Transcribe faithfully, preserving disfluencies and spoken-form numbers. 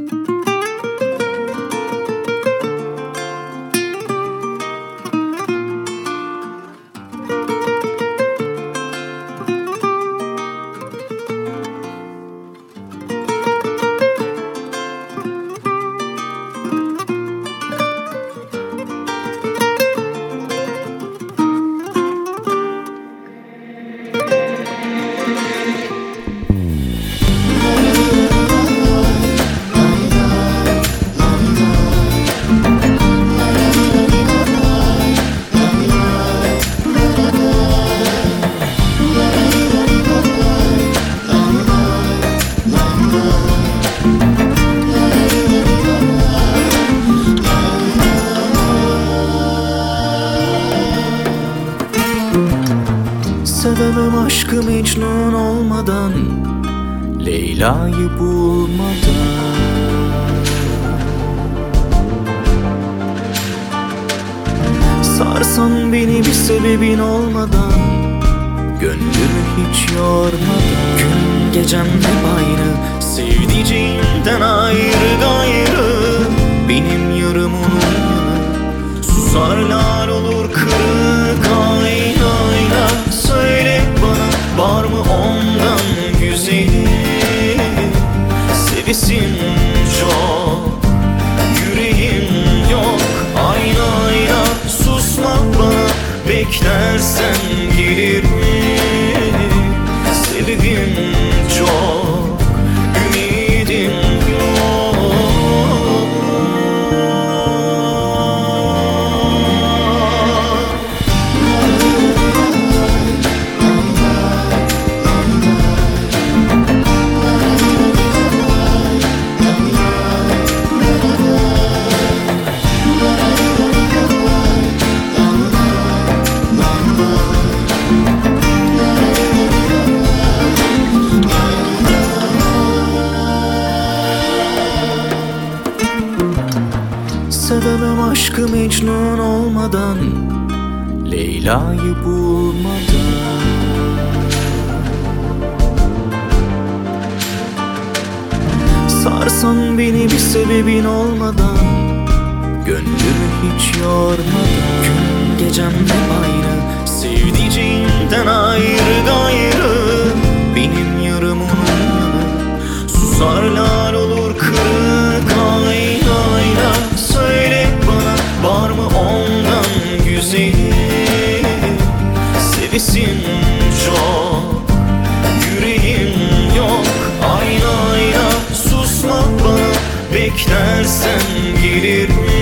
Sevemem aşkı Mecnun olmadan, Leyla'yı bulmadan. Sarsan beni bir sebebin olmadan, gönlümü hiç yormadan. Gün gecem hep aynı, sevdiceğimden ayrı gayrı. Benim yarım onun yanı, susarlar olur kırık ayna ayna. Söyle bana, var mı ondan güzeli? Sevesim çok, yüreğim yok. Ayna ayna, susma bana, beklersen gelir mi? Sebebim çok, ümidim yok. Sevemem aşkı Mecnun olmadan, Leyla'yı bulmadan. Sarsan beni bir sebebin olmadan, gönlümü hiç yormadan. Gün gecem hep aynı, sevdiceğimden ayrı gayrı. Benim yarım onun yanı, susarlar olur kırık ayna ayna. Söyle bana, var mı ondan güzeli? Sevesim çok, yüreğim yok. Ayna ayna, susma bana, beklersen gelir mi?